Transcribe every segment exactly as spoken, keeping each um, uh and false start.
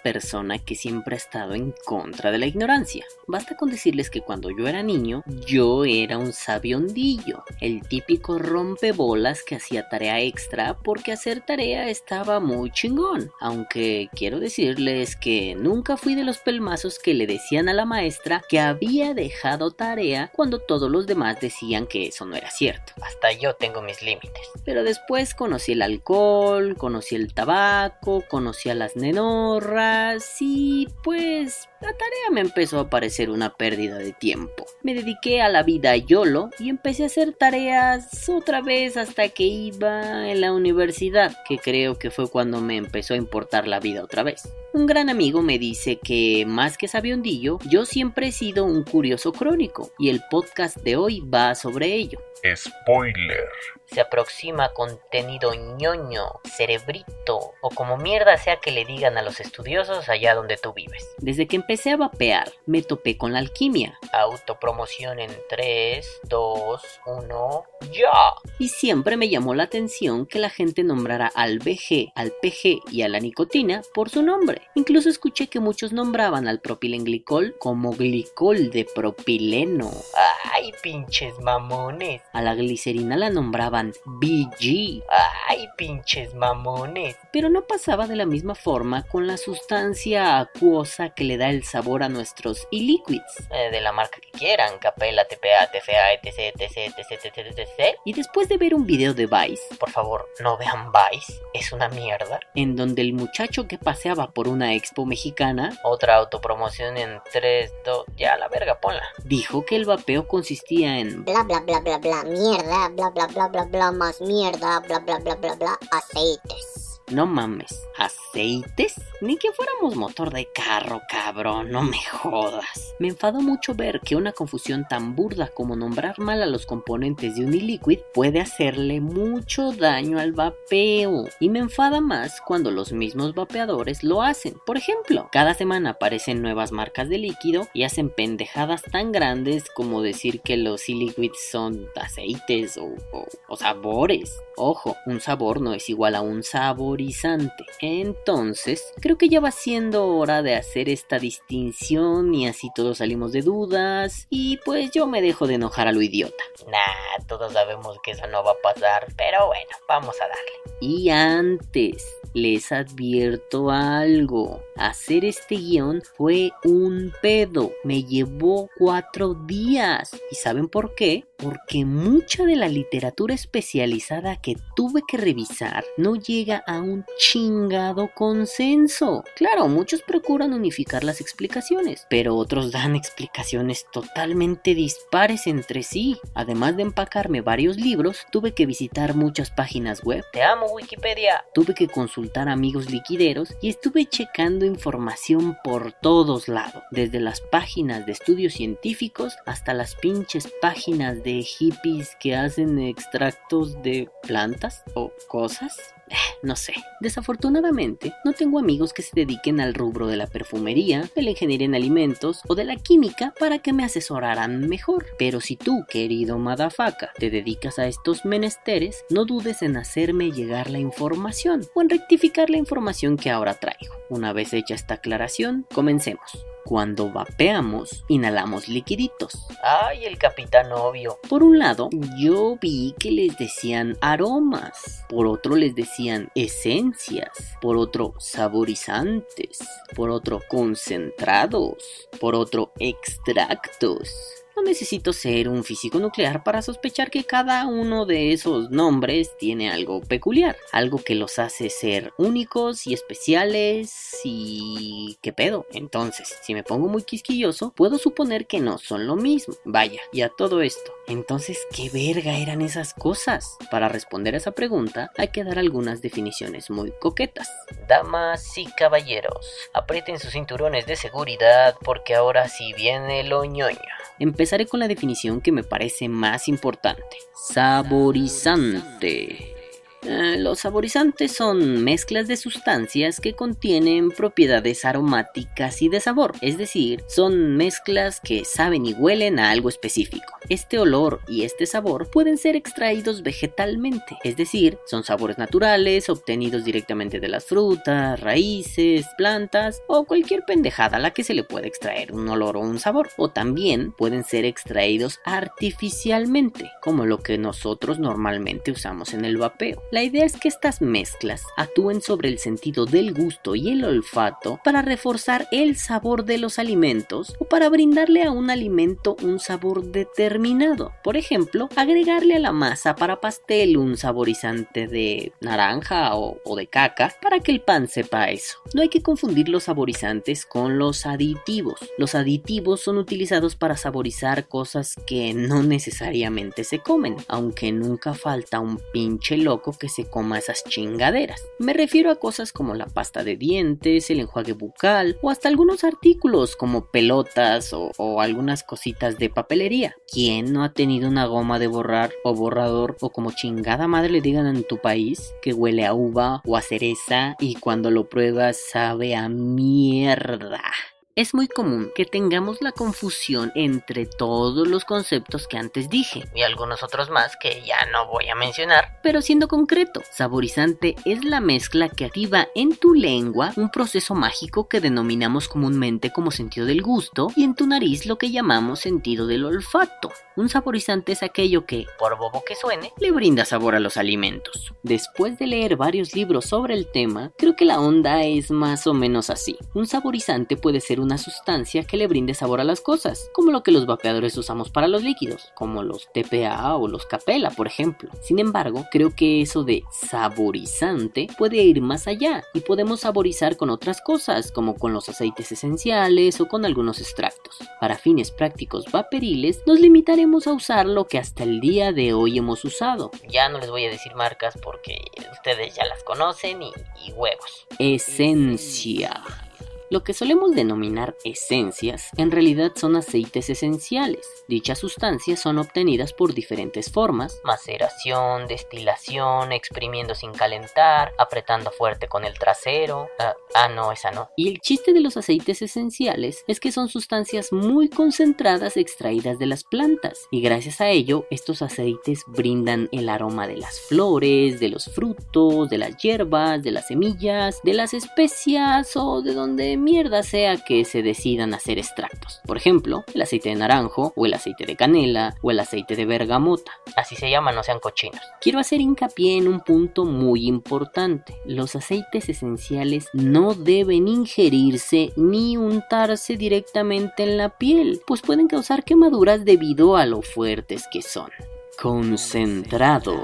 persona que siempre ha estado en contra de la ignorancia. Basta con decirles que cuando yo era niño, yo era un sabiondillo, el típico rompebolas que hacía tarea extra porque hacer tarea estaba muy chingón. Aunque quiero decirles que nunca fui de los pelmazos que le decían a la maestra que había dejado tarea cuando todos los demás decían que eso no era cierto. Hasta yo tengo mis límites. Pero después conocí el alcohol, conocí el tabaco, conocí a las nenorras y pues la tarea me empezó a parecer una pérdida de tiempo. Me dediqué a la vida YOLO y empecé a hacer tareas otra vez hasta que iba en la universidad, que creo que fue cuando me empezó a importar la vida otra vez. Un gran amigo me dice que más que sabiondillo, yo siempre he sido un curioso crónico y el podcast de hoy va sobre ello. Spoiler. Se aproxima contenido ñoño, cerebrito o como mierda sea que le digan a los estudiosos allá donde tú vives. Desde que empecé a vapear, me topé con la alquimia. Autopromoción en tres, dos, uno, ¡ya! Y siempre me llamó la atención que la gente nombrara al B G, al P G y a la nicotina por su nombre. Incluso escuché que muchos nombraban al propilenglicol como glicol de propileno. ¡Ay, pinches mamones! A la glicerina la nombraban B G. ¡Ay, pinches mamones! Pero no pasaba de la misma forma con la sustancia acuosa que le da el sabor a nuestros e-liquids. Eh, de la marca que quieran, Capela, T P A, T F A, etc, etc, etc, etc, etc. Y después de ver un video de Vice, por favor, no vean Vice, es una mierda, en donde el muchacho que paseaba por una expo mexicana, otra autopromoción en tres, dos, ya la verga, ponla, dijo que el vapeo consistía en bla bla bla bla bla mierda, bla bla bla bla bla más mierda, bla bla bla bla bla aceites. No mames, ¿aceites? Ni que fuéramos motor de carro, cabrón, no me jodas. Me enfadó mucho ver que una confusión tan burda como nombrar mal a los componentes de un e-liquid puede hacerle mucho daño al vapeo. Y me enfada más cuando los mismos vapeadores lo hacen. Por ejemplo, cada semana aparecen nuevas marcas de líquido y hacen pendejadas tan grandes como decir que los e-liquids son aceites o, o, o sabores. Ojo, un sabor no es igual a un saborizante. Entonces, creo que ya va siendo hora de hacer esta distinción y así todos salimos de dudas y pues yo me dejo de enojar a lo idiota. Nah, todos sabemos que eso no va a pasar, pero bueno, vamos a darle. Y antes, les advierto algo. Hacer este guión fue un pedo. Me llevó cuatro días. ¿Y saben por qué? Porque mucha de la literatura especializada que tuve que revisar no llega a un chingado consenso. Claro, muchos procuran unificar las explicaciones, pero otros dan explicaciones totalmente dispares entre sí. Además de empacarme varios libros, tuve que visitar muchas páginas web. Te amo, Wikipedia. Tuve que consultar a amigos liquideros y estuve checando información por todos lados, desde las páginas de estudios científicos hasta las pinches páginas de hippies que hacen extractos de plantas o cosas. No sé, desafortunadamente no tengo amigos que se dediquen al rubro de la perfumería, de la ingeniería en alimentos o de la química para que me asesoraran mejor. Pero si tú, querido motherfucker, te dedicas a estos menesteres, no dudes en hacerme llegar la información o en rectificar la información que ahora traigo. Una vez hecha esta aclaración, comencemos. Cuando vapeamos, inhalamos liquiditos. ¡Ay, el capitán obvio! Por un lado, yo vi que les decían aromas. Por otro, les decían esencias. Por otro, saborizantes. Por otro, concentrados. Por otro, extractos. No necesito ser un físico nuclear para sospechar que cada uno de esos nombres tiene algo peculiar, algo que los hace ser únicos y especiales y... ¿qué pedo? Entonces, si me pongo muy quisquilloso, puedo suponer que no son lo mismo. Vaya, y a todo esto, entonces, ¿qué verga eran esas cosas? Para responder a esa pregunta, hay que dar algunas definiciones muy coquetas. Damas y caballeros, aprieten sus cinturones de seguridad porque ahora sí viene lo ñoño. Empezaré con la definición que me parece más importante. Saborizante. Eh, los saborizantes son mezclas de sustancias que contienen propiedades aromáticas y de sabor, es decir, son mezclas que saben y huelen a algo específico. Este olor y este sabor pueden ser extraídos vegetalmente, es decir, son sabores naturales obtenidos directamente de las frutas, raíces, plantas o cualquier pendejada a la que se le puede extraer un olor o un sabor. O también pueden ser extraídos artificialmente, como lo que nosotros normalmente usamos en el vapeo. La idea es que estas mezclas actúen sobre el sentido del gusto y el olfato para reforzar el sabor de los alimentos o para brindarle a un alimento un sabor determinado. Por ejemplo, agregarle a la masa para pastel un saborizante de naranja o, o de caca para que el pan sepa a eso. No hay que confundir los saborizantes con los aditivos. Los aditivos son utilizados para saborizar cosas que no necesariamente se comen, aunque nunca falta un pinche loco que se coma esas chingaderas. Me refiero a cosas como la pasta de dientes, el enjuague bucal o hasta algunos artículos como pelotas o, o algunas cositas de papelería. ¿Quién no ha tenido una goma de borrar o borrador o como chingada madre le digan en tu país que huele a uva o a cereza y cuando lo pruebas sabe a mierda? Es muy común que tengamos la confusión entre todos los conceptos que antes dije y algunos otros más que ya no voy a mencionar, pero siendo concreto, saborizante es la mezcla que activa en tu lengua un proceso mágico que denominamos comúnmente como sentido del gusto y en tu nariz lo que llamamos sentido del olfato. Un saborizante es aquello que, por bobo que suene, le brinda sabor a los alimentos. Después de leer varios libros sobre el tema, creo que la onda es más o menos así. Un saborizante puede ser una sustancia que le brinde sabor a las cosas, como lo que los vapeadores usamos para los líquidos, como los T P A o los Capella, por ejemplo. Sin embargo, creo que eso de saborizante puede ir más allá y podemos saborizar con otras cosas, como con los aceites esenciales o con algunos extractos. Para fines prácticos vaporiles, nos limitaremos a usar lo que hasta el día de hoy hemos usado. Ya no les voy a decir marcas porque ustedes ya las conocen y, y huevos. Esencia. Lo que solemos denominar esencias, en realidad son aceites esenciales. Dichas sustancias son obtenidas por diferentes formas: maceración, destilación, exprimiendo sin calentar, apretando fuerte con el trasero. Ah, ah, no, esa no. Y el chiste de los aceites esenciales es que son sustancias muy concentradas extraídas de las plantas. Y gracias a ello, estos aceites brindan el aroma de las flores, de los frutos, de las hierbas, de las semillas, de las especias o de donde mierda sea que se decidan hacer extractos. Por ejemplo, el aceite de naranjo, o el aceite de canela, o el aceite de bergamota. Así se llama, no sean cochinos. Quiero hacer hincapié en un punto muy importante. Los aceites esenciales no deben ingerirse ni untarse directamente en la piel, pues pueden causar quemaduras debido a lo fuertes que son. Concentrado.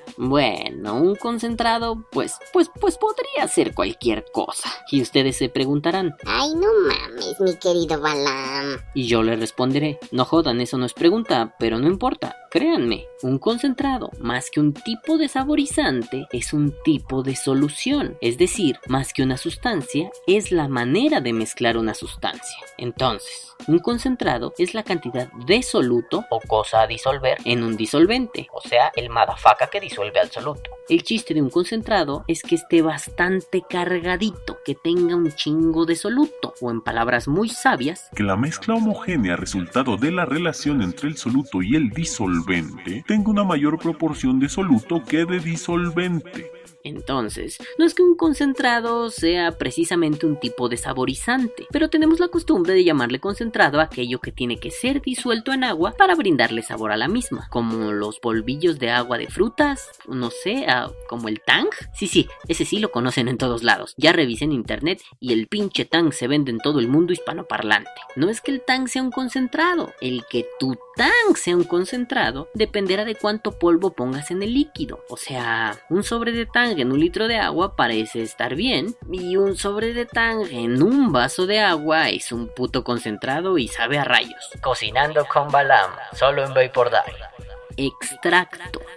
Bueno, un concentrado, pues, pues, pues podría ser cualquier cosa. Y ustedes se preguntarán: Ay, no mames, mi querido Balam. Y yo les responderé: no jodan, eso no es pregunta, pero no importa. Créanme, un concentrado, más que un tipo de saborizante, es un tipo de solución. Es decir, más que una sustancia, es la manera de mezclar una sustancia. Entonces, un concentrado es la cantidad de soluto o cosa a disolver en un disolvente, o sea, el madafaca que disuelve al soluto. El chiste de un concentrado es que esté bastante cargadito, que tenga un chingo de soluto, o en palabras muy sabias, que la mezcla homogénea resultado de la relación entre el soluto y el disolvente tenga una mayor proporción de soluto que de disolvente. Entonces, no es que un concentrado sea precisamente un tipo de saborizante, pero tenemos la costumbre de llamarle concentrado a aquello que tiene que ser disuelto en agua para brindarle sabor a la misma, como los polvillos de agua de frutas, no sé, uh, como el Tang. Sí, sí, ese sí lo conocen en todos lados. Ya revisé en internet y el pinche Tang se vende en todo el mundo hispanoparlante. No es que el Tang sea un concentrado, el que tu Tang sea un concentrado dependerá de cuánto polvo pongas en el líquido. O sea, un sobre de Tang en un litro de agua parece estar bien, y un sobre de Tang en un vaso de agua es un puto concentrado y sabe a rayos. Cocinando con Balam, solo en Vapor Day. Extracto.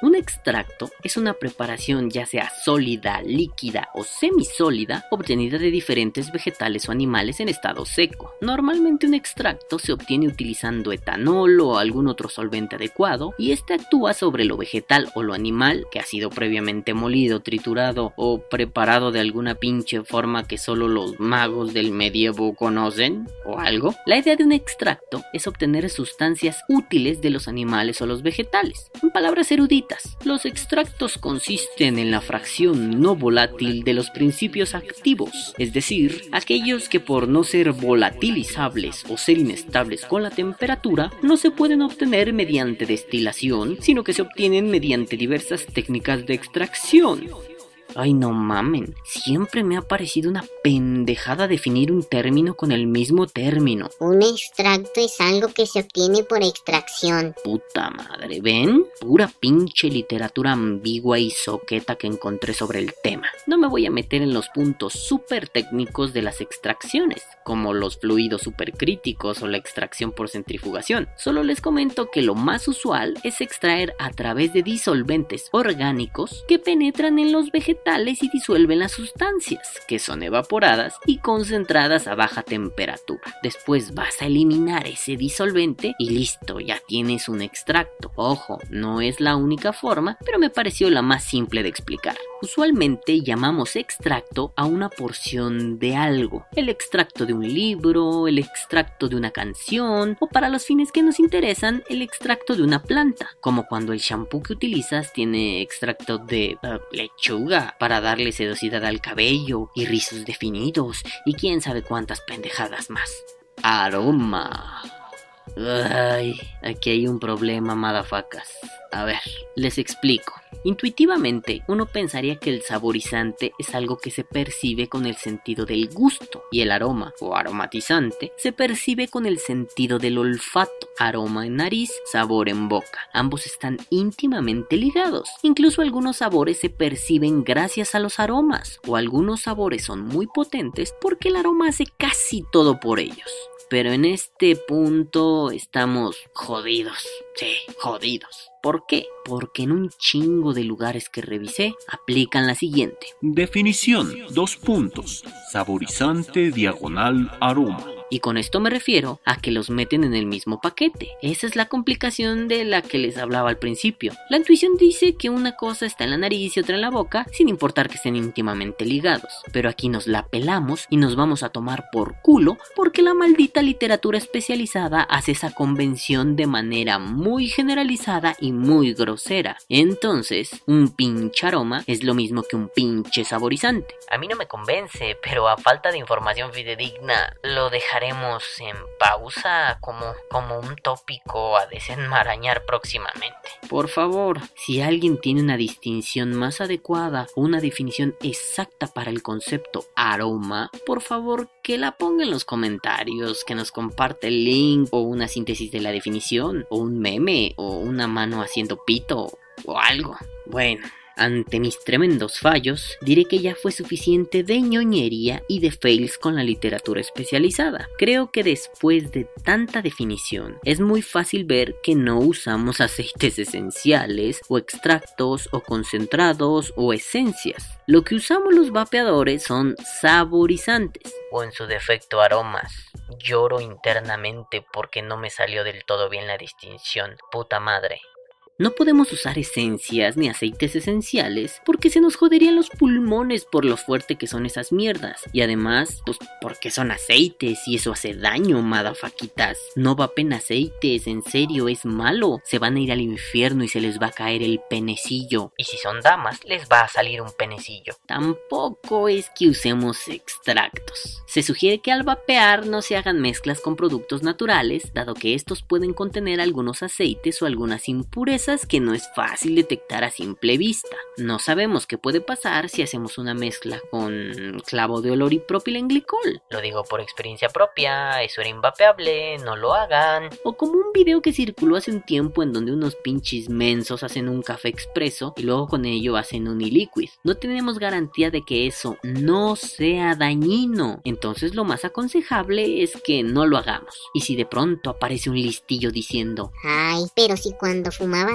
Un extracto es una preparación ya sea sólida, líquida o semisólida obtenida de diferentes vegetales o animales en estado seco. Normalmente un extracto se obtiene utilizando etanol o algún otro solvente adecuado y este actúa sobre lo vegetal o lo animal que ha sido previamente molido, triturado o preparado de alguna pinche forma que solo los magos del medievo conocen o algo. La idea de un extracto es obtener sustancias útiles de los animales o los vegetales. En palabras eruditas, los extractos consisten en la fracción no volátil de los principios activos, es decir, aquellos que por no ser volatilizables o ser inestables con la temperatura, no se pueden obtener mediante destilación, sino que se obtienen mediante diversas técnicas de extracción. Ay, no mamen, siempre me ha parecido una pendejada definir un término con el mismo término. Un extracto es algo que se obtiene por extracción. Puta madre, ¿ven? Pura pinche literatura ambigua y soqueta que encontré sobre el tema. No me voy a meter en los puntos súper técnicos de las extracciones, como los fluidos supercríticos o la extracción por centrifugación. Solo les comento que lo más usual es extraer a través de disolventes orgánicos que penetran en los vegetales y disuelven las sustancias, que son evaporadas y concentradas a baja temperatura. Después vas a eliminar ese disolvente y listo, ya tienes un extracto. Ojo, no es la única forma, pero me pareció la más simple de explicar. Usualmente llamamos extracto a una porción de algo, el extracto de un libro, el extracto de una canción o para los fines que nos interesan, el extracto de una planta, como cuando el shampoo que utilizas tiene extracto de uh, lechuga para darle sedosidad al cabello y rizos definidos y quién sabe cuántas pendejadas más. Aroma. Ay, aquí hay un problema, madafacas. A ver, les explico. Intuitivamente, uno pensaría que el saborizante es algo que se percibe con el sentido del gusto y el aroma o aromatizante se percibe con el sentido del olfato. Aroma en nariz, sabor en boca. Ambos están íntimamente ligados. Incluso algunos sabores se perciben gracias a los aromas o algunos sabores son muy potentes porque el aroma hace casi todo por ellos. Pero en este punto estamos jodidos, sí, jodidos. ¿Por qué? Porque en un chingo de lugares que revisé aplican la siguiente. Definición, dos puntos, saborizante diagonal aroma. Y con esto me refiero a que los meten en el mismo paquete. Esa es la complicación de la que les hablaba al principio. La intuición dice que una cosa está en la nariz y otra en la boca, sin importar que estén íntimamente ligados. Pero aquí nos la pelamos y nos vamos a tomar por culo porque la maldita literatura especializada hace esa convención de manera muy generalizada y muy grosera. Entonces, un pinche aroma es lo mismo que un pinche saborizante. A mí no me convence, pero a falta de información fidedigna, lo dejaré en pausa como, como un tópico a desenmarañar próximamente. Por favor, si alguien tiene una distinción más adecuada o una definición exacta para el concepto aroma, por favor que la ponga en los comentarios, que nos comparte el link o una síntesis de la definición o un meme o una mano haciendo pito o algo. Bueno, ante mis tremendos fallos, diré que ya fue suficiente de ñoñería y de fails con la literatura especializada. Creo que después de tanta definición, es muy fácil ver que no usamos aceites esenciales, o extractos, o concentrados, o esencias. Lo que usamos los vapeadores son saborizantes, o en su defecto aromas. Lloro internamente porque no me salió del todo bien la distinción. Puta madre. No podemos usar esencias ni aceites esenciales porque se nos joderían los pulmones por lo fuerte que son esas mierdas. Y además, pues porque son aceites y eso hace daño, madafaquitas. No vapen aceites, en serio, es malo. Se van a ir al infierno y se les va a caer el penecillo. Y si son damas, les va a salir un penecillo. Tampoco es que usemos extractos. Se sugiere que al vapear no se hagan mezclas con productos naturales, dado que estos pueden contener algunos aceites o algunas impurezas que no es fácil detectar a simple vista. No sabemos qué puede pasar si hacemos una mezcla con clavo de olor y propilenglicol. Lo digo por experiencia propia, eso era invapeable, no lo hagan. O como un video que circuló hace un tiempo en donde unos pinches mensos hacen un café expreso y luego con ello hacen un e-liquid. No tenemos garantía de que eso no sea dañino, entonces lo más aconsejable es que no lo hagamos. Y si de pronto aparece un listillo diciendo: ay, pero si cuando fumabas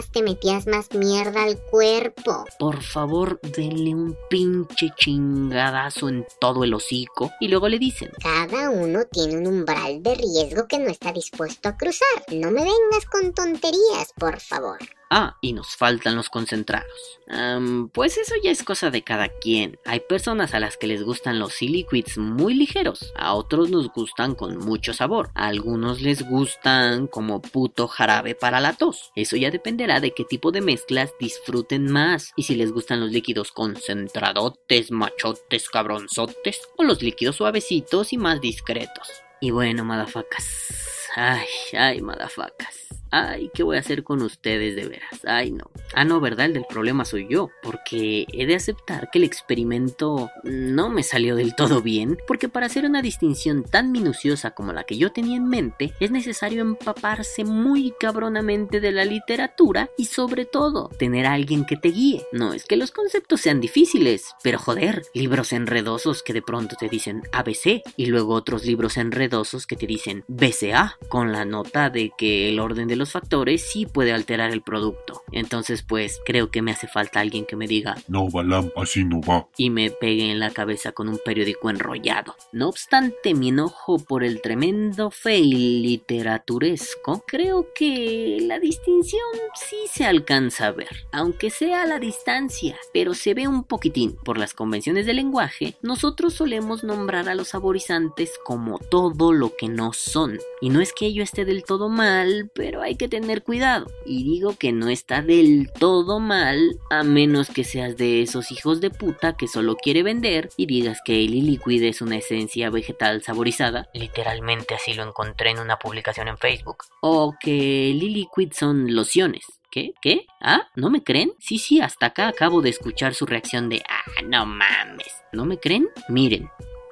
más te metías más mierda al cuerpo. Por favor, denle un pinche chingadazo en todo el hocico y luego le dicen: cada uno tiene un umbral de riesgo que no está dispuesto a cruzar. No me vengas con tonterías, por favor. Ah, y nos faltan los concentrados. Um, pues eso ya es cosa de cada quien. Hay personas a las que les gustan los e-liquids muy ligeros, a otros nos gustan con mucho sabor, a algunos les gustan como puto jarabe para la tos. Eso ya dependerá de qué tipo de mezclas disfruten más, y si les gustan los líquidos concentradotes, machotes, cabronzotes, o los líquidos suavecitos y más discretos. Y bueno, madafacas. Ay, ay, madafacas. Ay, ¿qué voy a hacer con ustedes de veras? Ay, no. Ah, no, ¿verdad? El del problema soy yo, porque he de aceptar que el experimento no me salió del todo bien, porque para hacer una distinción tan minuciosa como la que yo tenía en mente, es necesario empaparse muy cabronamente de la literatura y sobre todo, tener a alguien que te guíe. No es que los conceptos sean difíciles, pero joder, libros enredosos que de pronto te dicen A B C y luego otros libros enredosos que te dicen B C A, con la nota de que el orden de los factores sí puede alterar el producto. Entonces pues creo que me hace falta alguien que me diga: no, Balam, así no va, y me pegue en la cabeza con un periódico enrollado. No obstante mi enojo por el tremendo fail literaturesco, creo que la distinción sí se alcanza a ver, aunque sea a la distancia, pero se ve un poquitín. Por las convenciones del lenguaje, nosotros solemos nombrar a los saborizantes como todo lo que no son, y no es que ello esté del todo mal, pero hay que tener cuidado, y digo que no está del todo mal, a menos que seas de esos hijos de puta que solo quiere vender y digas que el e-liquid es una esencia vegetal saborizada, literalmente así lo encontré en una publicación en Facebook, o que el e-liquid son lociones. ¿Qué? ¿Qué? ¿Ah? ¿No me creen? Sí, sí, hasta acá acabo de escuchar su reacción de ah, no mames. ¿No me creen? Miren.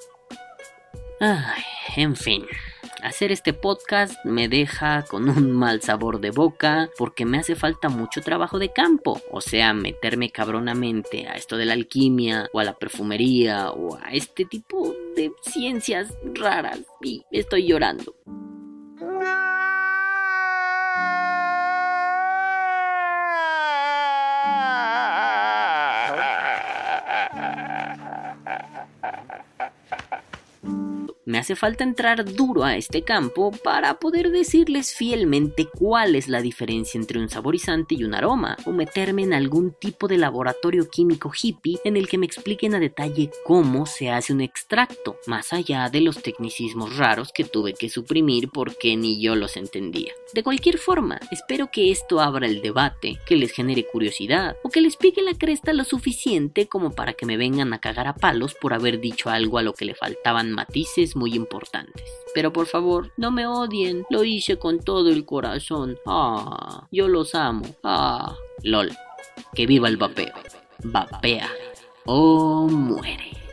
Ay, en fin. Hacer este podcast me deja con un mal sabor de boca porque me hace falta mucho trabajo de campo, o sea, meterme cabronamente a esto de la alquimia o a la perfumería o a este tipo de ciencias raras y estoy llorando. Me hace falta entrar duro a este campo para poder decirles fielmente cuál es la diferencia entre un saborizante y un aroma, o meterme en algún tipo de laboratorio químico hippie en el que me expliquen a detalle cómo se hace un extracto, más allá de los tecnicismos raros que tuve que suprimir porque ni yo los entendía. De cualquier forma, espero que esto abra el debate, que les genere curiosidad, o que les pique la cresta lo suficiente como para que me vengan a cagar a palos por haber dicho algo a lo que le faltaban matices muy importantes. Pero por favor, no me odien, lo hice con todo el corazón. Ah, yo los amo. Ah, lol. Que viva el vapeo. Vapea o muere.